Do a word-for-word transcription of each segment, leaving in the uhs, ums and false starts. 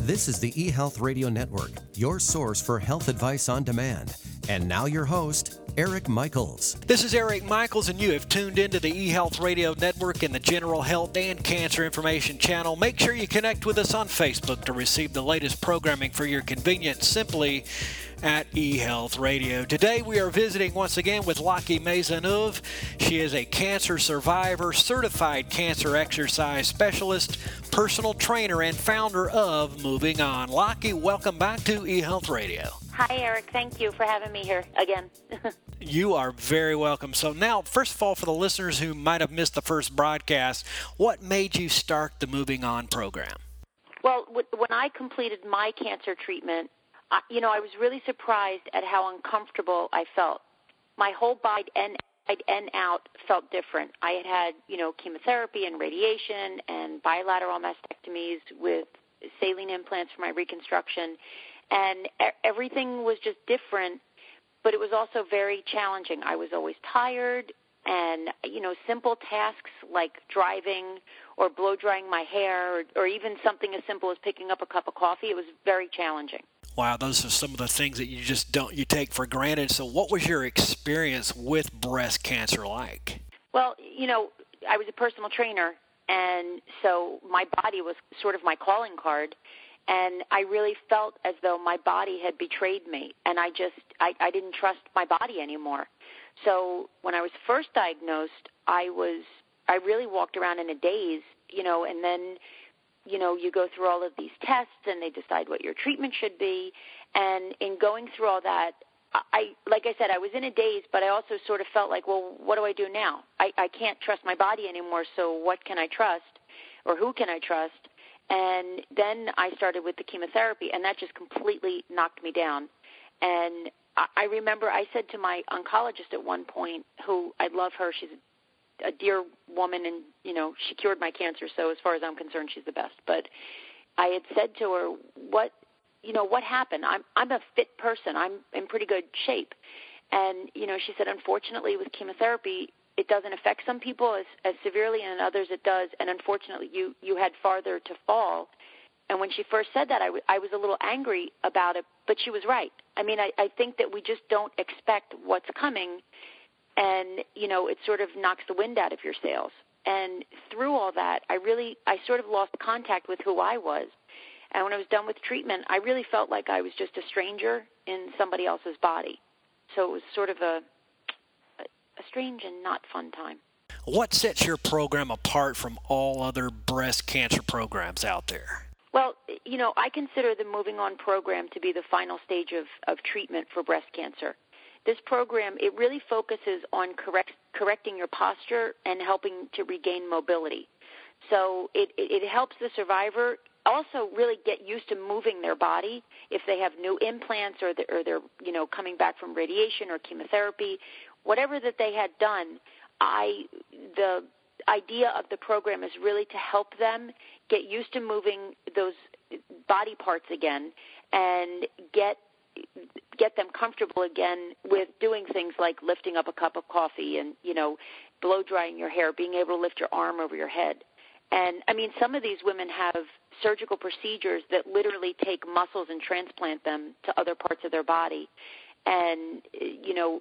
This is the eHealth Radio Network, your source for health advice on demand. And now your host, Eric Michaels. This is Eric Michaels, and you have tuned into the eHealth Radio Network and the General Health and Cancer Information Channel. Make sure you connect with us on Facebook to receive the latest programming for your convenience simply at eHealth Radio. Today we are visiting once again with Laki Maisonneuve. She is a cancer survivor, certified cancer exercise specialist, personal trainer, and founder of Moving On. Laki, welcome back to eHealth Radio. Hi, Eric. Thank you for having me here again. You are very welcome. So now, first of all, for the listeners who might have missed the first broadcast, what made you start the Moving On program? Well, when I completed my cancer treatment, I, you know, I was really surprised at how uncomfortable I felt. My whole body and and out felt different. I had had, you know, chemotherapy and radiation and bilateral mastectomies with saline implants for my reconstruction, and everything was just different, but it was also very challenging. I was always tired, and, you know, simple tasks like driving or blow-drying my hair or, or even something as simple as picking up a cup of coffee, it was very challenging. Wow, those are some of the things that you just don't, you take for granted. So what was your experience with breast cancer like? Well, you know, I was a personal trainer, and so my body was sort of my calling card, and I really felt as though my body had betrayed me, and I just, I, I didn't trust my body anymore. So when I was first diagnosed, I was, I really walked around in a daze, you know, and then you know, you go through all of these tests and they decide what your treatment should be. And in going through all that, I, like I said, I was in a daze, but I also sort of felt like, well, what do I do now? I, I can't trust my body anymore, so what can I trust or who can I trust? And then I started with the chemotherapy, and that just completely knocked me down. And I, I remember I said to my oncologist at one point, who I love her, she's a dear woman, and, you know, she cured my cancer, so as far as I'm concerned, she's the best. But I had said to her, what, you know, what happened? I'm I'm a fit person. I'm in pretty good shape. And, you know, she said, unfortunately, with chemotherapy, it doesn't affect some people as, as severely, and others it does. And unfortunately, you, you had farther to fall. And when she first said that, I, w- I was a little angry about it, but she was right. I mean, I, I think that we just don't expect what's coming, and, you know, it sort of knocks the wind out of your sails. And through all that, I really, I sort of lost contact with who I was. And when I was done with treatment, I really felt like I was just a stranger in somebody else's body. So it was sort of a, a strange and not fun time. What sets your program apart from all other breast cancer programs out there? Well, you know, I consider the Moving On program to be the final stage of, of treatment for breast cancer. This program, it really focuses on correct, correcting your posture and helping to regain mobility. So it, it, it helps the survivor also really get used to moving their body if they have new implants or, the, or they're, you know, coming back from radiation or chemotherapy. Whatever that they had done, I the idea of the program is really to help them get used to moving those body parts again and get get them comfortable again with doing things like lifting up a cup of coffee and, you know, blow drying your hair, being able to lift your arm over your head. And, I mean, some of these women have surgical procedures that literally take muscles and transplant them to other parts of their body. And, you know,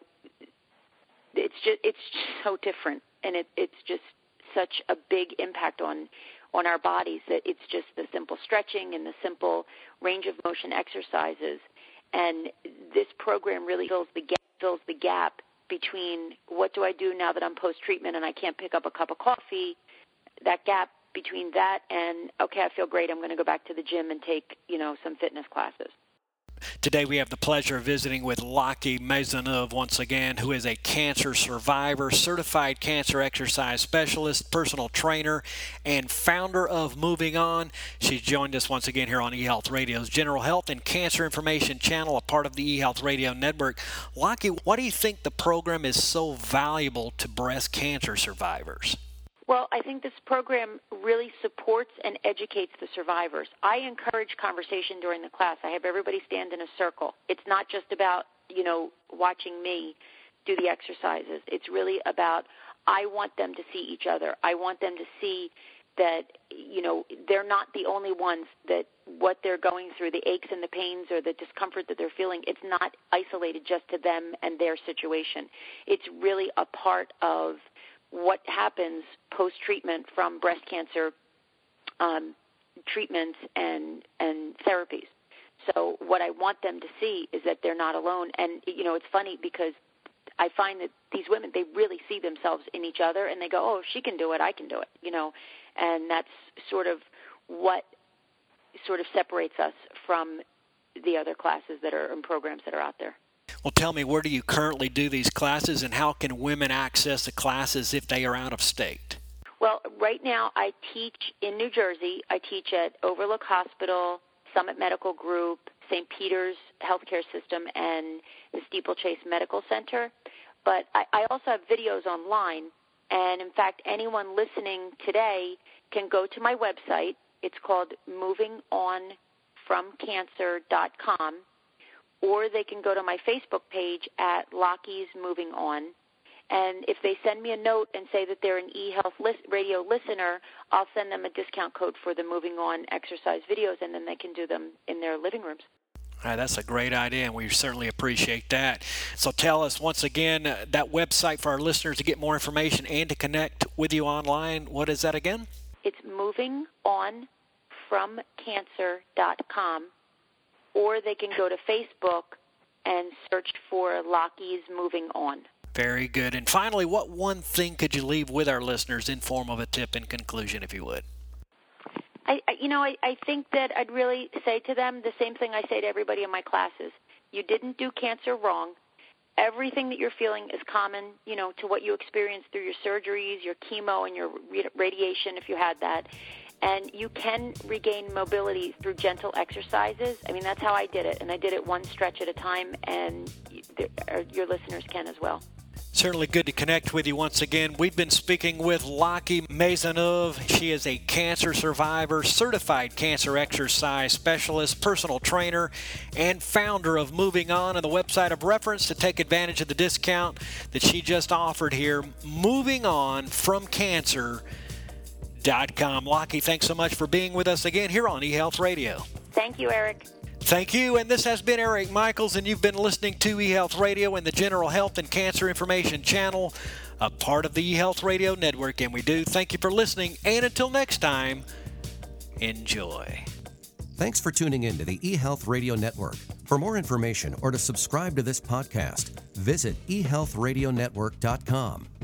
it's just it's just so different, and it, it's just such a big impact on on our bodies that it's just the simple stretching and the simple range of motion exercises. And this program really fills the gap, fills the gap between what do I do now that I'm post-treatment and I can't pick up a cup of coffee, that gap between that and, okay, I feel great, I'm going to go back to the gym and take, you know, some fitness classes. Today we have the pleasure of visiting with Laki Maisonneuve once again, who is a cancer survivor, certified cancer exercise specialist, personal trainer, and founder of Moving On. She's joined us once again here on eHealth Radio's General Health and Cancer Information Channel, a part of the eHealth Radio Network. Laki, why do you think the program is so valuable to breast cancer survivors? Well, I think this program really supports and educates the survivors. I encourage conversation during the class. I have everybody stand in a circle. It's not just about, you know, watching me do the exercises. It's really about I want them to see each other. I want them to see that, you know, they're not the only ones that what they're going through, the aches and the pains or the discomfort that they're feeling, it's not isolated just to them and their situation. It's really a part of what happens post-treatment from breast cancer um, treatments and, and therapies. So what I want them to see is that they're not alone. And, you know, it's funny because I find that these women, they really see themselves in each other, and they go, oh, if she can do it, I can do it, you know. And that's sort of what sort of separates us from the other classes that are and programs that are out there. Well, tell me, where do you currently do these classes, and how can women access the classes if they are out of state? Well, right now I teach in New Jersey. I teach at Overlook Hospital, Summit Medical Group, Saint Peter's Healthcare System, and the Steeplechase Medical Center. But I, I also have videos online, and in fact, anyone listening today can go to my website. It's called moving on from cancer dot com, or they can go to my Facebook page at Lockheed's Moving On. And if they send me a note and say that they're an eHealth list, radio listener, I'll send them a discount code for the Moving On exercise videos, and then they can do them in their living rooms. All right, that's a great idea, and we certainly appreciate that. So tell us once again, uh, that website for our listeners to get more information and to connect with you online. What is that again? It's moving on from cancer dot com, or they can go to Facebook and search for Lockheed's Moving On. Very good. And finally, what one thing could you leave with our listeners in form of a tip in conclusion, if you would? I, I you know, I, I think that I'd really say to them the same thing I say to everybody in my classes. You didn't do cancer wrong. Everything that you're feeling is common, you know, to what you experienced through your surgeries, your chemo, and your radiation, if you had that. And you can regain mobility through gentle exercises. I mean, that's how I did it, and I did it one stretch at a time, and your listeners can as well. Certainly good to connect with you once again. We've been speaking with Lockie Maisonneuve. She is a cancer survivor, certified cancer exercise specialist, personal trainer, and founder of Moving On, and the website of reference to take advantage of the discount that she just offered here, moving on from cancer dot com. Lockie, thanks so much for being with us again here on eHealth Radio. Thank you, Eric. Thank you, and this has been Eric Michaels, and you've been listening to eHealth Radio and the General Health and Cancer Information Channel, a part of the eHealth Radio Network, and we do thank you for listening, and until next time, enjoy. Thanks for tuning in to the eHealth Radio Network. For more information or to subscribe to this podcast, visit e health radio network dot com.